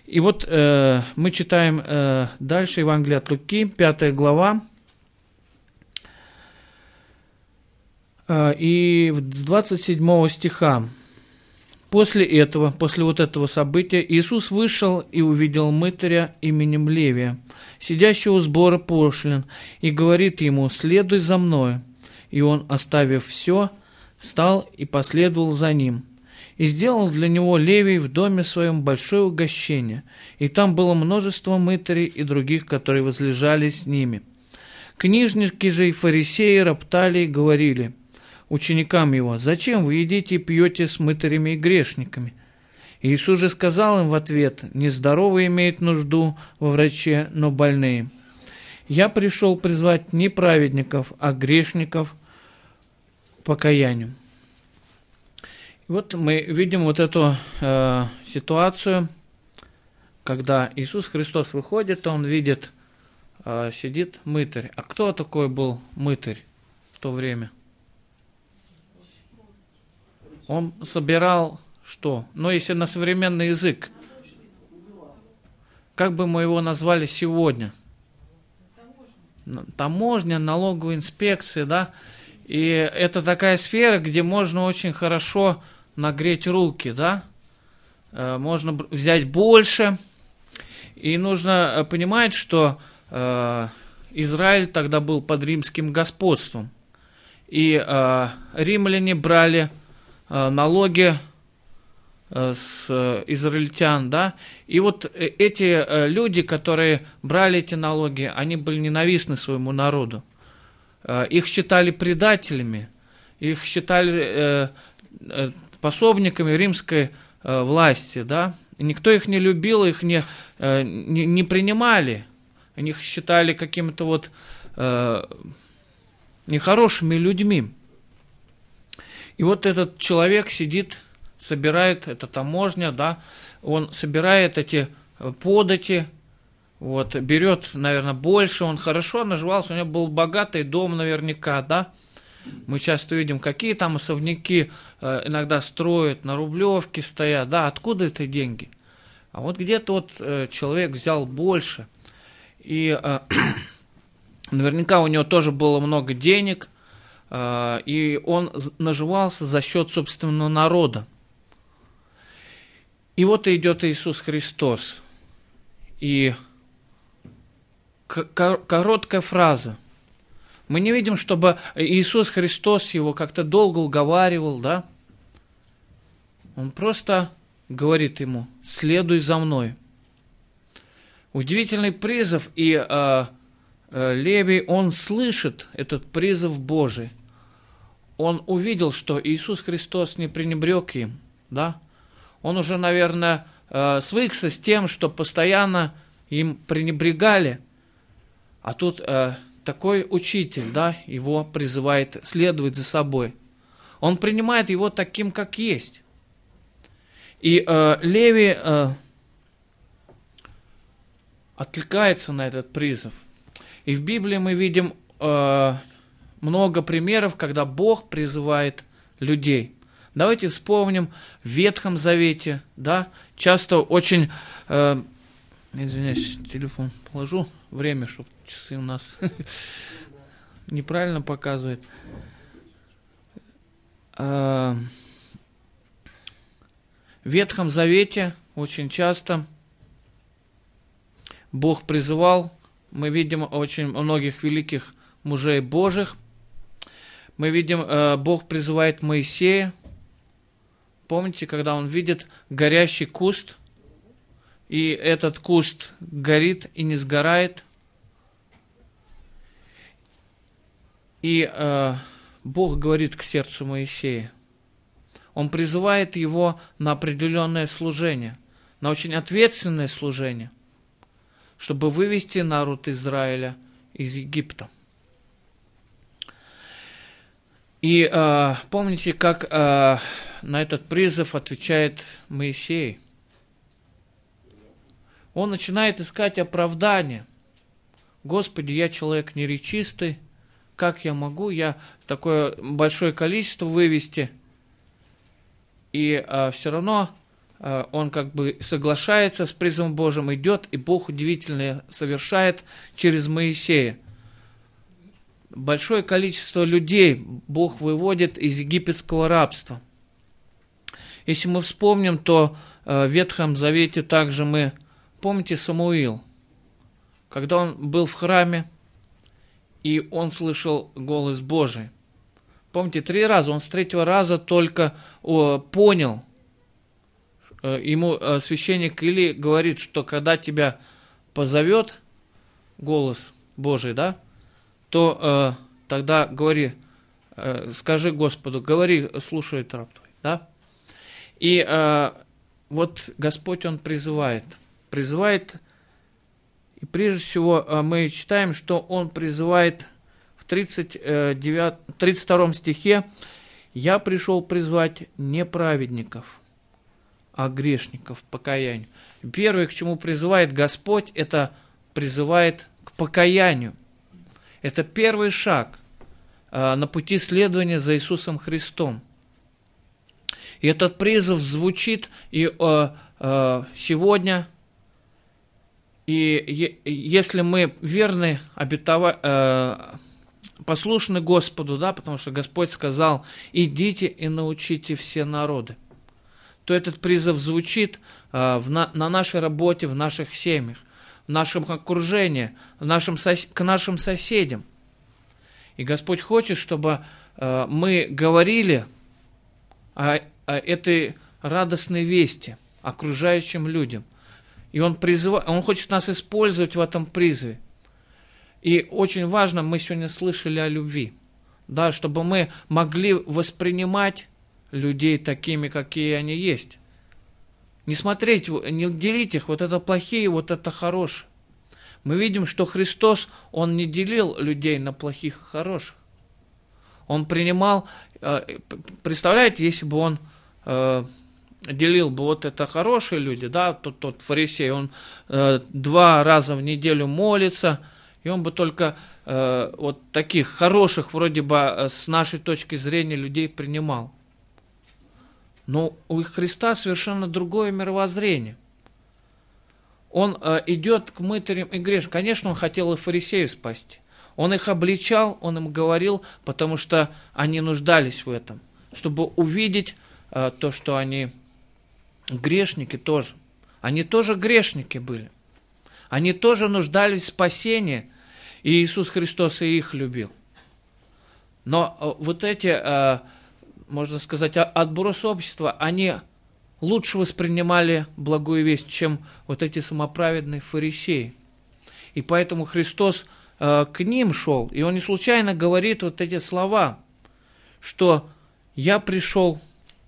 И вот мы читаем дальше Евангелие от Луки, 5 глава, и с 27 стиха. После вот этого события, Иисус вышел и увидел мытаря именем Левия, сидящего у сбора пошлин, и говорит ему: «Следуй за мною». И он, оставив все, встал и последовал за ним. И сделал для него Левий в доме своем большое угощение, и там было множество мытарей и других, которые возлежали с ними. Книжники же и фарисеи роптали и говорили ученикам его: «Зачем вы едите и пьете с мытарями и грешниками?» И Иисус же сказал им в ответ: «Не здоровые имеют нужду во враче, но больные. Я пришел призвать не праведников, а грешников к покаянию». И вот мы видим вот эту ситуацию, когда Иисус Христос выходит, он видит, сидит мытарь. А кто такой был мытарь в то время? Он собирал что? Ну, если на современный язык, как бы мы его назвали сегодня? Таможня, налоговая инспекция, да? И это такая сфера, где можно очень хорошо нагреть руки, да? Можно взять больше. И нужно понимать, что Израиль тогда был под римским господством. И римляне брали налоги с израильтян, да, и вот эти люди, которые брали эти налоги, они были ненавистны своему народу, их считали предателями, их считали пособниками римской власти, да, и никто их не любил, их не принимали, они их считали какими-то вот нехорошими людьми. И вот этот человек сидит, собирает, это таможня, да, он собирает эти подати, вот, берет, наверное, больше, он хорошо наживался, у него был богатый дом наверняка, да. Мы часто видим, какие там особняки иногда строят, на Рублевке стоят, да, откуда это деньги? А вот где-то вот человек взял больше, и наверняка у него тоже было много денег, и он наживался за счет собственного народа. И вот идет Иисус Христос. И короткая фраза. Мы не видим, чтобы Иисус Христос его как-то долго уговаривал, да? Он просто говорит ему: «Следуй за мной». Удивительный призыв, и Левий, он слышит этот призыв Божий. Он увидел, что Иисус Христос не пренебрег им, да? Он уже, наверное, свыкся с тем, что постоянно им пренебрегали. А тут такой учитель, да, его призывает следовать за собой. Он принимает его таким, как есть. И Левий откликается на этот призыв. И в Библии мы видим много примеров, когда Бог призывает людей. Давайте вспомним в Ветхом Завете, да, часто очень, извиняюсь, телефон положу, время, чтобы часы у нас неправильно показывают. В Ветхом Завете очень часто Бог призывал. Мы видим очень многих великих мужей Божьих. Мы видим, Бог призывает Моисея. Помните, когда он видит горящий куст, и этот куст горит и не сгорает. И Бог говорит к сердцу Моисея. Он призывает его на определенное служение, на очень ответственное служение, чтобы вывести народ Израиля из Египта. И помните, как на этот призыв отвечает Моисей? Он начинает искать оправдание. Господи, я человек неречистый, как я могу, я такое большое количество вывести? И все равно он как бы соглашается с призывом Божьим, идет, и Бог удивительное совершает через Моисея. Большое количество людей Бог выводит из египетского рабства. Если мы вспомним, то в Ветхом Завете также мы, помните Самуил, когда он был в храме, и он слышал голос Божий. Помните, 3 раза, он с 3-го раза только понял. Ему священник Или говорит, что когда тебя позовет голос Божий, да, то тогда говори, скажи Господу, говори, слушает раб твой, да. И вот Господь, Он призывает, и прежде всего мы читаем, что Он призывает в 32 стихе: «Я пришел призвать не праведников, а грешников к покаянию». Первое, к чему призывает Господь, это призывает к покаянию. Это первый шаг на пути следования за Иисусом Христом. И этот призыв звучит и сегодня. И если мы верны, послушны Господу, да, потому что Господь сказал: «Идите и научите все народы», то этот призыв звучит на нашей работе, в наших семьях, в нашем окружении, к нашим соседям. И Господь хочет, чтобы мы говорили о этой радостной вести окружающим людям. И Он хочет нас использовать в этом призыве. И очень важно, мы сегодня слышали о любви, да, чтобы мы могли воспринимать людей такими, какие они есть. Не смотреть, не делить их, вот это плохие, вот это хорошие. Мы видим, что Христос, Он не делил людей на плохих и хороших. Он принимал, представляете, если бы Он делил бы, вот это хорошие люди, да, тот фарисей, он 2 раза в неделю молится, и он бы только вот таких хороших, вроде бы с нашей точки зрения, людей принимал. Но у Христа совершенно другое мировоззрение. Он идет к мытарям и грешникам. Конечно, Он хотел и фарисеев спасти. Он их обличал, Он им говорил, потому что они нуждались в этом, чтобы увидеть то, что они грешники тоже. Они тоже грешники были. Они тоже нуждались в спасении, и Иисус Христос и их любил. Но вот эти, можно сказать, отбросы общества, они лучше воспринимали благую весть, чем вот эти самоправедные фарисеи. И поэтому Христос к ним шел, и Он не случайно говорит вот эти слова, что «Я пришел».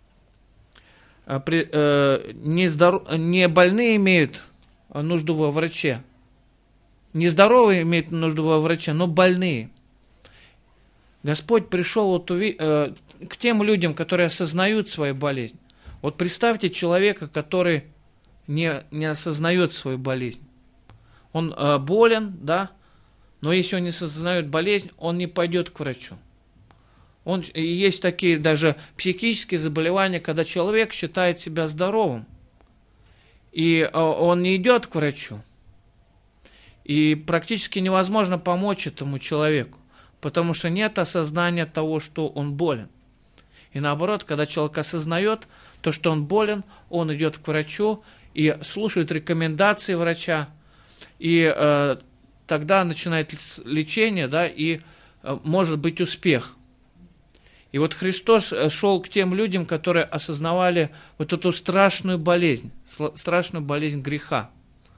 Не больные имеют нужду во враче, не здоровые имеют нужду во враче, но больные. Господь пришел вот к тем людям, которые осознают свою болезнь. Вот представьте человека, который не осознает свою болезнь. Он болен, да, но если он не осознает болезнь, он не пойдет к врачу. Есть такие даже психические заболевания, когда человек считает себя здоровым, и он не идет к врачу. И практически невозможно помочь этому человеку, потому что нет осознания того, что он болен. И наоборот, когда человек осознает то, что он болен, он идет к врачу и слушает рекомендации врача, и тогда начинает лечение, да, и может быть успех. И вот Христос шел к тем людям, которые осознавали вот эту страшную болезнь греха.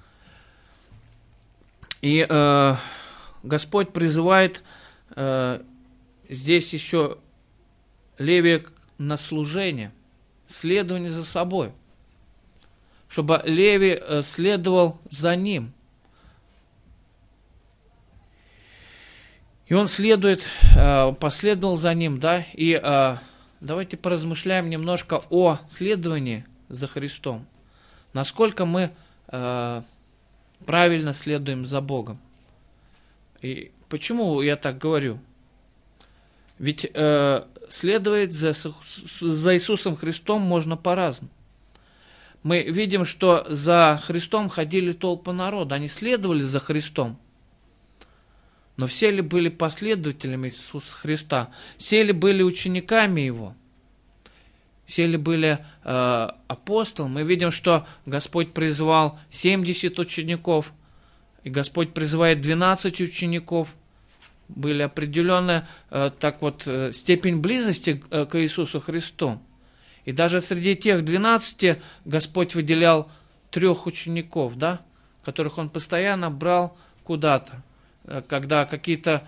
И Господь призывает здесь еще Левия на служение, следование за собой, чтобы Левий следовал за ним. И он последовал за ним, да, и давайте поразмышляем немножко о следовании за Христом. Насколько мы правильно следуем за Богом. И почему я так говорю? Ведь следовать за Иисусом Христом можно по-разному. мы видим, что за Христом ходили толпы народа, они следовали за Христом. Но все ли были последователями Иисуса Христа? Все ли были учениками Его? Все ли были апостолы? Мы видим, что Господь призвал 70 учеников, и Господь призывает 12 учеников. Были определенная степень близости к Иисусу Христу. И даже среди тех 12 Господь выделял 3 учеников, да, которых Он постоянно брал куда-то. Когда какие-то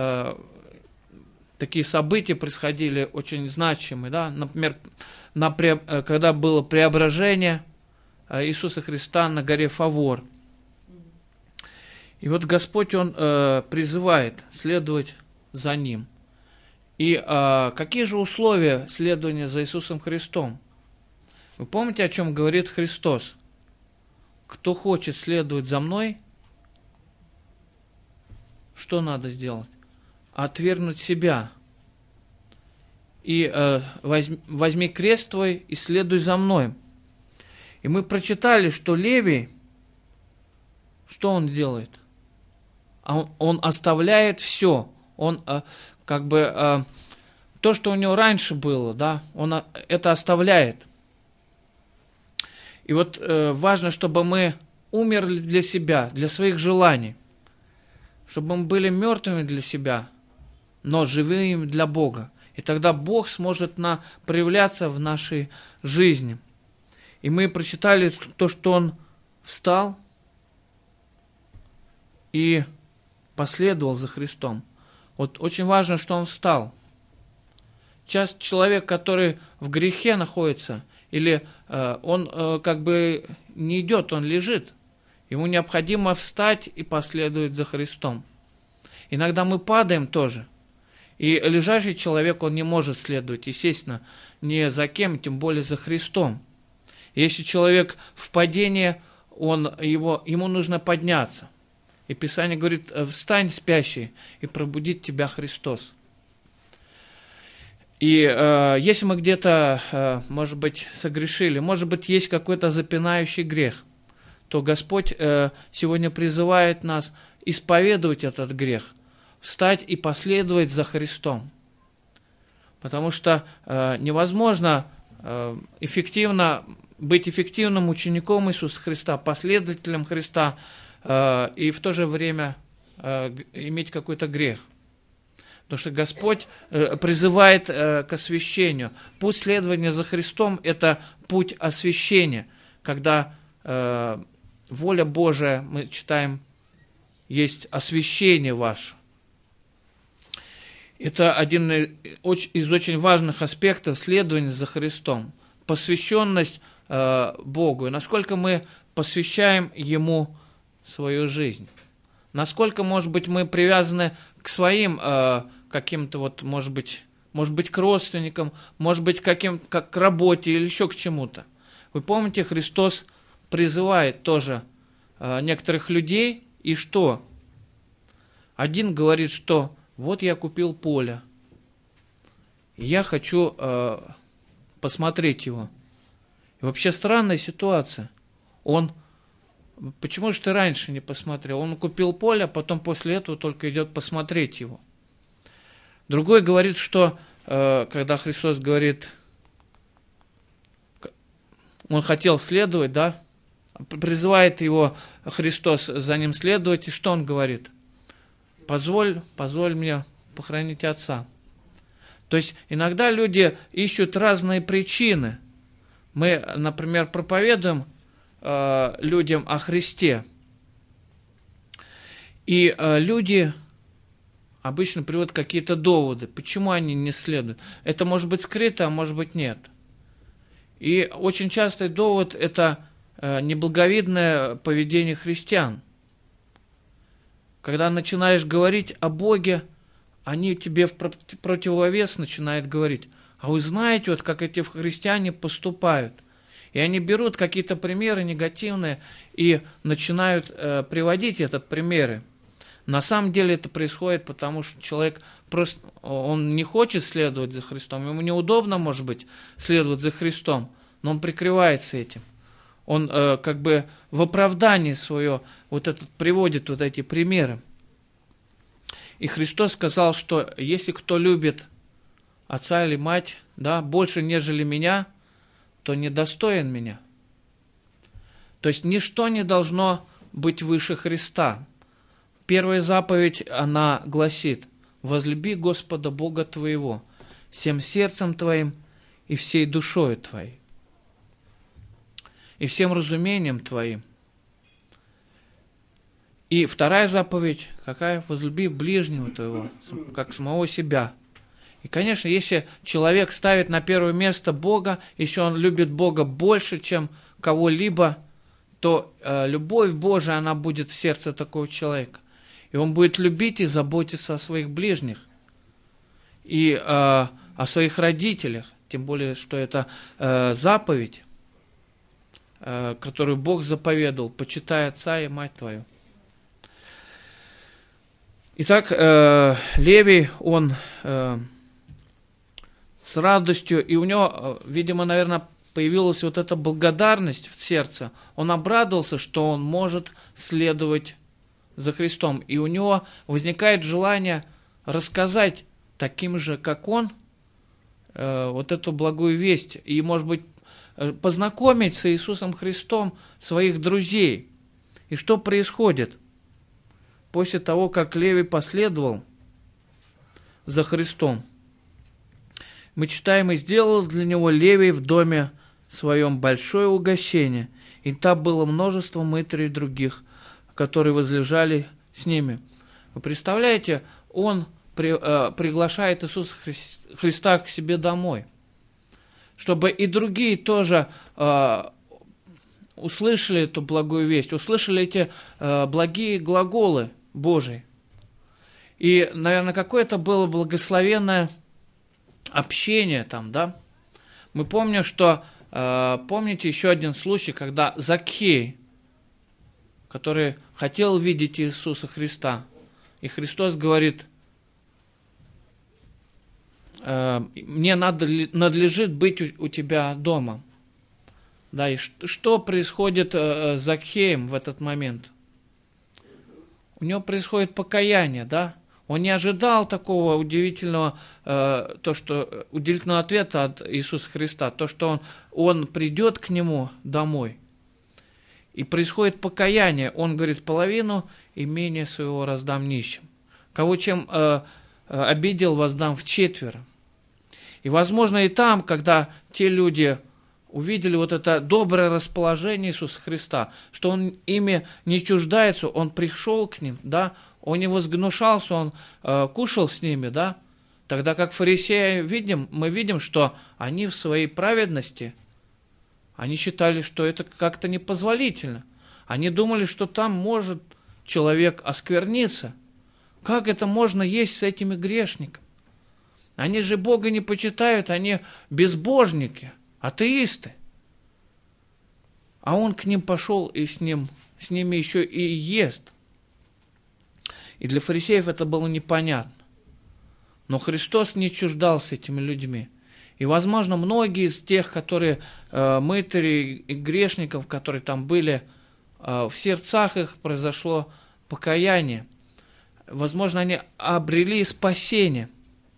такие события происходили очень значимые, да, например, когда было преображение Иисуса Христа на горе Фавор. И вот Господь, Он призывает следовать за Ним. И какие же условия следования за Иисусом Христом? Вы помните, о чем говорит Христос? Кто хочет следовать за Мной, что надо сделать? Отвергнуть себя. И возьми крест твой и следуй за мной. И мы прочитали, что Левий, что он делает? Он оставляет все. Он то, что у него раньше было, да, он это оставляет. И вот важно, чтобы мы умерли для себя, для своих желаний. Чтобы мы были мертвыми для себя, но живыми для Бога. И тогда Бог сможет проявляться в нашей жизни. И мы прочитали то, что Он встал и последовал за Христом. Вот очень важно, что Он встал. Часто человек, который в грехе находится, или он не идет, он лежит. Ему необходимо встать и последовать за Христом. Иногда мы падаем тоже. И лежащий человек, он не может следовать, естественно, ни за кем, тем более за Христом. Если человек в падении, ему нужно подняться. И Писание говорит: встань, спящий, и пробудит тебя Христос. И если мы где-то, может быть, согрешили, может быть, есть какой-то запинающий грех, то Господь сегодня призывает нас исповедовать этот грех, встать и последовать за Христом. Потому что невозможно быть эффективным учеником Иисуса Христа, последователем Христа, и в то же время иметь какой-то грех. Потому что Господь призывает к освящению. Путь следования за Христом – это путь освящения, когда воля Божия, мы читаем, есть освящение ваше. Это один из очень важных аспектов следования за Христом. Посвященность Богу. И насколько мы посвящаем Ему свою жизнь. Насколько, может быть, мы привязаны к своим каким-то, может быть, к родственникам, может быть, как к работе или еще к чему-то. Вы помните, Христос призывает тоже некоторых людей, и что? Один говорит, что вот я купил поле, и я хочу посмотреть его. И вообще странная ситуация. Почему же ты раньше не посмотрел? Он купил поле, а потом после этого только идет посмотреть его. Другой говорит, что когда Христос говорит, он хотел следовать, да, призывает его Христос за ним следовать, и что он говорит? Позволь мне похоронить отца. То есть иногда люди ищут разные причины. Мы, например, проповедуем людям о Христе. И люди обычно приводят какие-то доводы, почему они не следуют. Это может быть скрыто, а может быть нет. И очень частый довод – это неблаговидное поведение христиан. Когда начинаешь говорить о Боге, они тебе в противовес начинают говорить: а вы знаете, вот как эти христиане поступают. И они берут какие-то примеры негативные и начинают приводить эти примеры. На самом деле это происходит, потому что человек он не хочет следовать за Христом, ему неудобно, может быть, следовать за Христом, но он прикрывается этим. Он как бы в оправдании свое вот этот приводит вот эти примеры. И Христос сказал, что если кто любит отца или мать, да, больше, нежели меня, то недостоин меня. То есть ничто не должно быть выше Христа. Первая заповедь, она гласит: возлюби Господа Бога твоего всем сердцем твоим и всей душою твоей, и всем разумением твоим. И вторая заповедь, какая? Возлюби ближнего твоего, как самого себя. И, конечно, если человек ставит на первое место Бога, если он любит Бога больше, чем кого-либо, то любовь Божия, она будет в сердце такого человека. И он будет любить и заботиться о своих ближних, и о своих родителях, тем более, что это заповедь, которую Бог заповедал: почитай отца и мать твою. Итак, Левий, он с радостью, и у него, видимо, наверное, появилась вот эта благодарность в сердце. Он обрадовался, что он может следовать за Христом. И у него возникает желание рассказать таким же, как он, вот эту благую весть. И, может быть, познакомить с Иисусом Христом своих друзей. И что происходит после того, как Левий последовал за Христом? Мы читаем: «И сделал для него Левий в доме своем большое угощение, и там было множество мытарей других, которые возлежали с ними». Вы представляете, он приглашает Иисуса Христа к себе домой, чтобы и другие тоже услышали эту благую весть, услышали эти благие глаголы Божии. И, наверное, какое-то было благословенное общение там, да? Мы помним, что, помните еще один случай, когда Закхей, который хотел видеть Иисуса Христа, и Христос говорит: мне надлежит быть у тебя дома. Да, и что происходит с Закхеем в этот момент? У него происходит покаяние, да? Он не ожидал такого удивительного ответа от Иисуса Христа, то, что он придет к нему домой. И происходит покаяние. Он говорит: половину имения своего раздам нищим. Кого чем обидел, воздам вчетверо. И, возможно, и там, когда те люди увидели вот это доброе расположение Иисуса Христа, что Он ими не чуждается, Он пришел к ним, да, Он не возгнушался, Он кушал с ними, да, тогда как фарисеи мы видим, что они в своей праведности, они считали, что это как-то непозволительно. Они думали, что там может человек оскверниться. Как это можно есть с этими грешниками? Они же Бога не почитают, они безбожники, атеисты. А он к ним пошел и с ними еще и ест. И для фарисеев это было непонятно. Но Христос не чуждался этими людьми. И, возможно, многие из тех, которые мытари и грешников, которые там были, в сердцах их произошло покаяние. Возможно, они обрели спасение.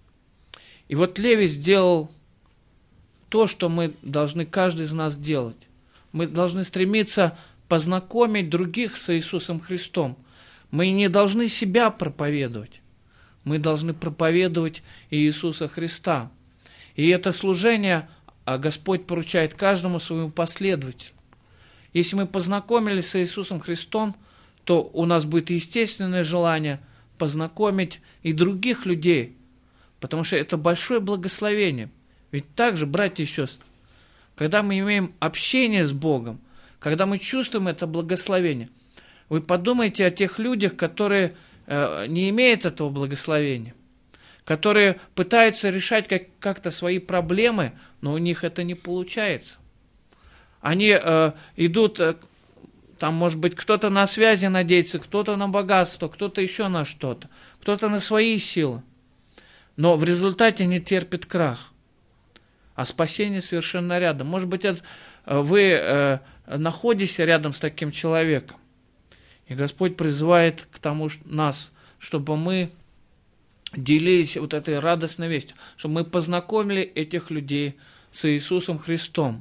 И вот Левий сделал то, что мы должны каждый из нас делать. Мы должны стремиться познакомить других с Иисусом Христом. Мы не должны себя проповедовать. Мы должны проповедовать Иисуса Христа. И это служение Господь поручает каждому своему последователю. Если мы познакомились с Иисусом Христом, то у нас будет естественное желание познакомить и других людей, потому что это большое благословение. Ведь также, братья и сестры, когда мы имеем общение с Богом, когда мы чувствуем это благословение, вы подумайте о тех людях, которые не имеют этого благословения, которые пытаются решать как-то свои проблемы, но у них это не получается. Они идут, там, может быть, кто-то на связи надеется, кто-то на богатство, кто-то еще на что-то, кто-то на свои силы, но в результате не терпит крах. А спасение совершенно рядом. Может быть, вы находишься рядом с таким человеком. И Господь призывает к тому нас, чтобы мы делились вот этой радостной вестью, чтобы мы познакомили этих людей с Иисусом Христом.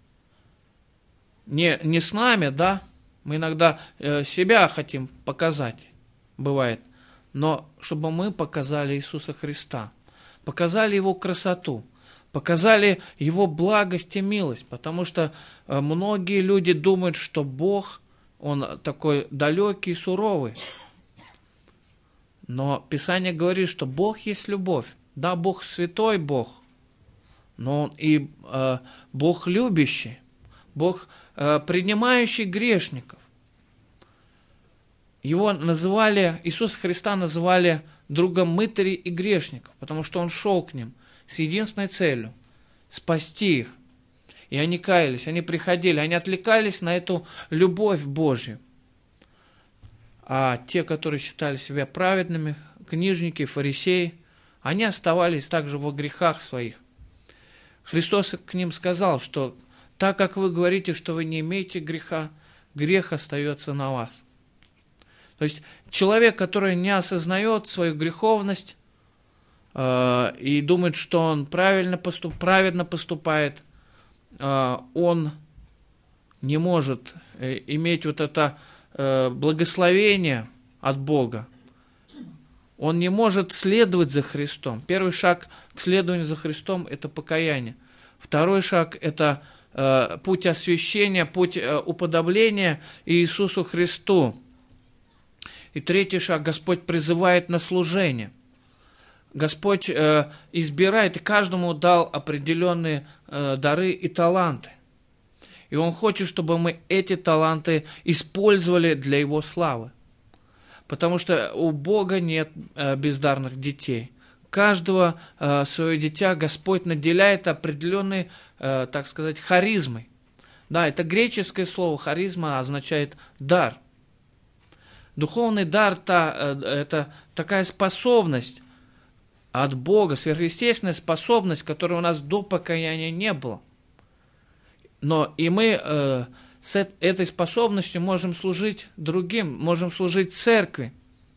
Не с нами, да, мы иногда себя хотим показать, бывает, но чтобы мы показали Иисуса Христа, показали Его красоту, показали Его благость и милость, потому что многие люди думают, что Бог, Он такой далекий и суровый. Но Писание говорит, что Бог есть любовь. Да, Бог святой Бог, но Он и Бог любящий, Бог принимающий грешников. Его называли, Иисуса Христа называли другом мытарей и грешников, потому что Он шел к ним с единственной целью – спасти их. И они каялись, они приходили, они отвлекались на эту любовь Божью. А те, которые считали себя праведными, книжники, фарисеи, они оставались также во грехах своих. Христос к ним сказал, что так как вы говорите, что вы не имеете греха, грех остается на вас. То есть человек, который не осознает свою греховность и думает, что он праведно поступает, он не может иметь вот это благословение от Бога. Он не может следовать за Христом. Первый шаг к следованию за Христом – это покаяние. Второй шаг – это путь освящения, путь уподобления Иисусу Христу. И третий шаг – Господь призывает на служение. Господь избирает и каждому дал определенные дары и таланты. И Он хочет, чтобы мы эти таланты использовали для Его славы. Потому что у Бога нет бездарных детей. Каждого свое дитя Господь наделяет определенной, так сказать, харизмой. Да, это греческое слово харизма означает дар. Духовный дар – это такая способность от Бога, сверхъестественная способность, которой у нас до покаяния не было. Но и мы с этой способностью можем служить другим, можем служить церкви.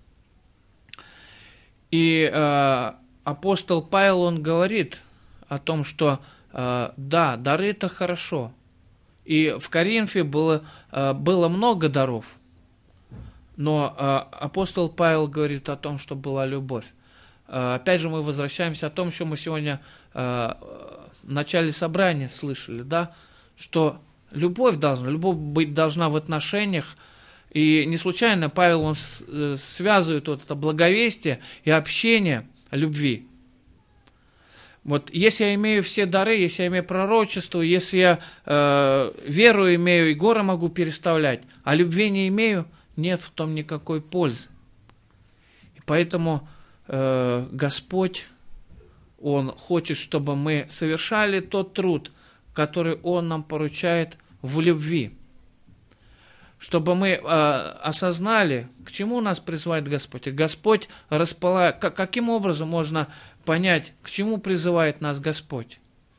И апостол Павел, он говорит о том, что да, дары – это хорошо. И в Коринфе было много даров. Но апостол Павел говорит о том, что была любовь. Опять же, мы возвращаемся о том, что мы сегодня в начале собрания слышали, да, что любовь быть должна в отношениях. И не случайно Павел, он связывает вот это благовестие и общение любви. Вот если я имею все дары, если я имею пророчество, если я веру имею и горы могу переставлять, а любви не имею, нет в том никакой пользы. И поэтому Господь, Он хочет, чтобы мы совершали тот труд, который Он нам поручает в любви. Чтобы мы осознали, к чему нас призывает Господь. И Господь располагает, каким образом можно понять, к чему призывает нас Господь.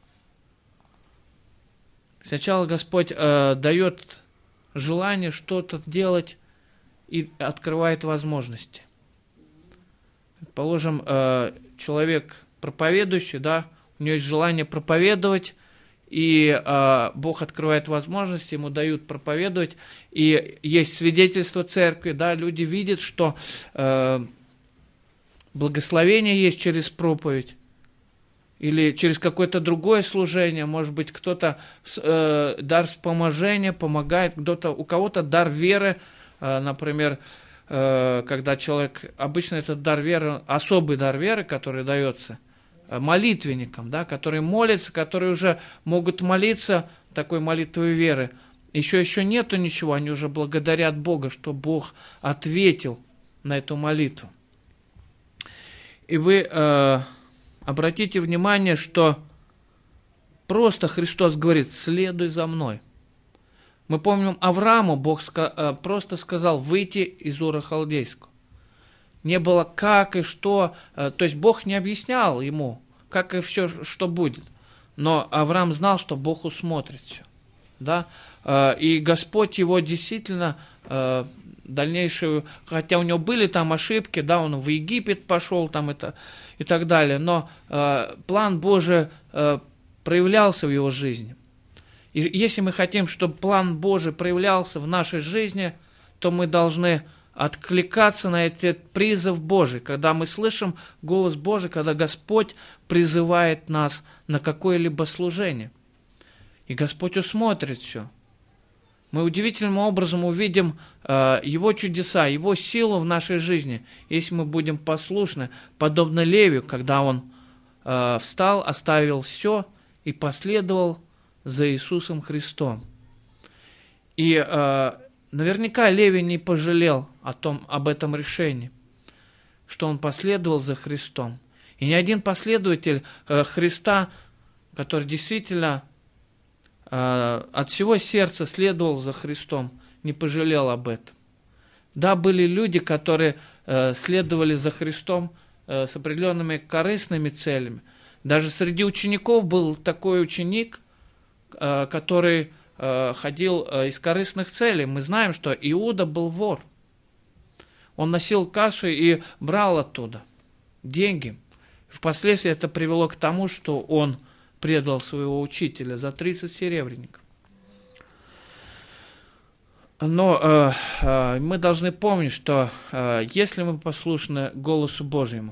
Сначала Господь дает желание что-то делать и открывает возможности. Предположим, человек проповедующий, да, у него есть желание проповедовать, и Бог открывает возможности, ему дают проповедовать, и есть свидетельство церкви, да, люди видят, что благословение есть через проповедь, или через какое-то другое служение, может быть, кто-то дар вспоможения помогает, у кого-то дар веры, например, когда человек, обычно этот дар веры, особый дар веры, который дается молитвенникам, да, которые молятся, которые уже могут молиться такой молитвой веры. Еще нету ничего, они уже благодарят Бога, что Бог ответил на эту молитву. И вы обратите внимание, что просто Христос говорит: «Следуй за мной». Мы помним, Аврааму Бог просто сказал выйти из Ура Халдейского. Не было как и что, то есть Бог не объяснял ему, как и все, что будет. Но Авраам знал, что Бог усмотрит все. да, и Господь его действительно дальнейшую, хотя у него были там ошибки, да, он в Египет пошел там это и так далее, но план Божий проявлялся в его жизни. И если мы хотим, чтобы план Божий проявлялся в нашей жизни, то мы должны откликаться на этот призыв Божий, когда мы слышим голос Божий, когда Господь призывает нас на какое-либо служение. И Господь усмотрит все. Мы удивительным образом увидим Его чудеса, Его силу в нашей жизни, если мы будем послушны, подобно Левию, когда он встал, оставил все и последовал за Иисусом Христом. И наверняка Левий не пожалел об этом решении, что он последовал за Христом. И ни один последователь Христа, который действительно от всего сердца следовал за Христом, не пожалел об этом. Да, были люди, которые следовали за Христом с определенными корыстными целями. Даже среди учеников был такой ученик, который ходил из корыстных целей. Мы знаем, что Иуда был вор. Он носил кассу и брал оттуда деньги. Впоследствии это привело к тому, что он предал своего учителя за 30 серебряников. Но мы должны помнить, что если мы послушны голосу Божьему,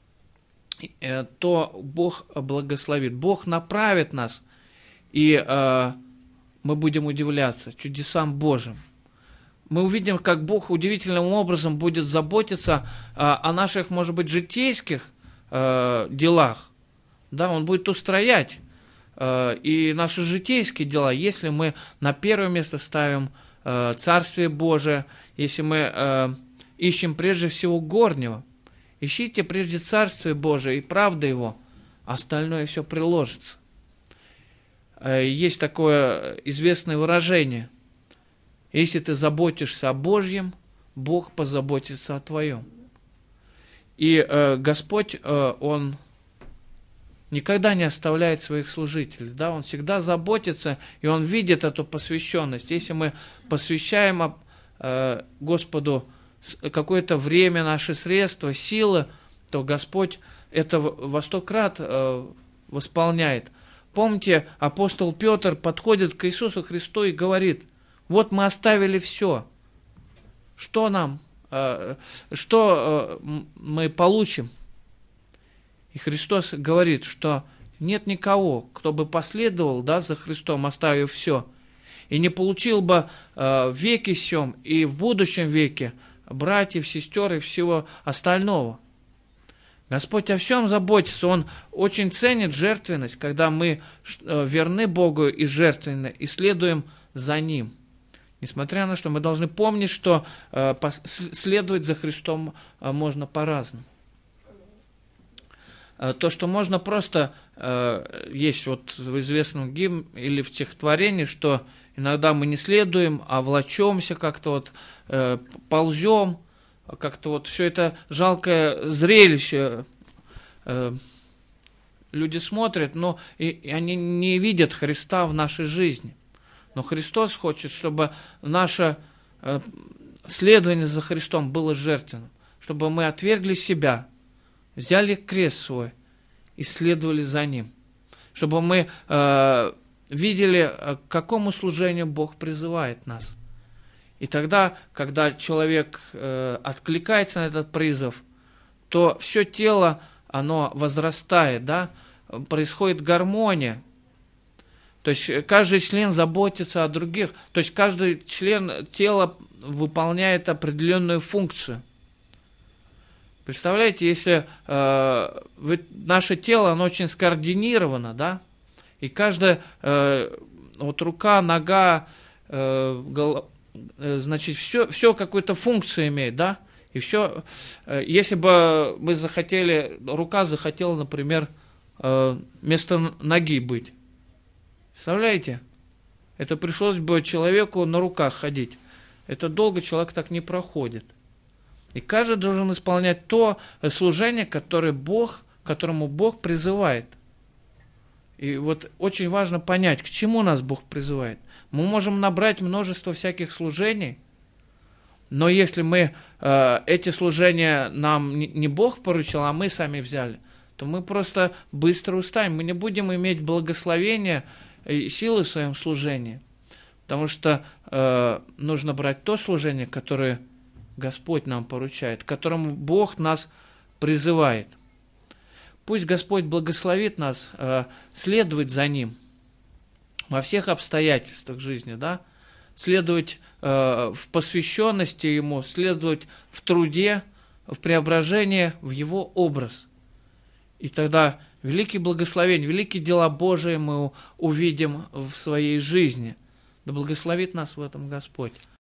то Бог благословит, Бог направит нас, и мы будем удивляться чудесам Божьим. Мы увидим, как Бог удивительным образом будет заботиться о наших, может быть, житейских делах. Да, Он будет устроять и наши житейские дела, если мы на первое место ставим Царствие Божие, если мы ищем прежде всего горнего. Ищите прежде Царствие Божие и правда Его, остальное все приложится. Есть такое известное выражение: если ты заботишься о Божьем, Бог позаботится о твоем. И Господь, Он никогда не оставляет своих служителей, да? Он всегда заботится, и Он видит эту посвященность. Если мы посвящаем Господу какое-то время, наши средства, силы, то Господь это во 100 крат восполняет. Помните, апостол Петр подходит к Иисусу Христу и говорит: вот мы оставили все, что нам, что мы получим? И Христос говорит, что нет никого, кто бы последовал, да, за Христом, оставив все, и не получил бы в веке сем и в будущем веке братьев, сестер и всего остального. Господь о всем заботится, Он очень ценит жертвенность, когда мы верны Богу и жертвенны, и следуем за Ним. Несмотря на что, мы должны помнить, что следовать за Христом можно по-разному. То, что можно просто, есть вот в известном гимне или в стихотворении, что иногда мы не следуем, а влачемся, как-то вот ползем, как-то вот все это жалкое зрелище. Люди смотрят, но и они не видят Христа в нашей жизни. Но Христос хочет, чтобы наше следование за Христом было жертвенным, чтобы мы отвергли себя, взяли крест свой и следовали за Ним, чтобы мы видели, к какому служению Бог призывает нас. И тогда, когда человек откликается на этот призыв, то все тело, оно возрастает, да? Происходит гармония. То есть каждый член заботится о других, то есть каждый член тела выполняет определенную функцию. Представляете, если наше тело, оно очень скоординировано, да, и каждая вот рука, нога, значит, все какую-то функцию имеет, да, и все, если бы мы захотели, рука захотела, например, вместо ноги быть, представляете, это пришлось бы человеку на руках ходить, это долго человек так не проходит. И каждый должен исполнять то служение, которому Бог призывает. И вот очень важно понять, к чему нас Бог призывает. Мы можем набрать множество всяких служений, но если мы эти служения нам не Бог поручил, а мы сами взяли, то мы просто быстро устанем. Мы не будем иметь благословения и силы в своем служении, потому что нужно брать то служение, которое Господь нам поручает, к которому Бог нас призывает. Пусть Господь благословит нас следовать за Ним во всех обстоятельствах жизни, да? Следовать в посвященности Ему, следовать в труде, в преображении в Его образ. И тогда великие благословения, великие дела Божии мы увидим в своей жизни. Да благословит нас в этом Господь.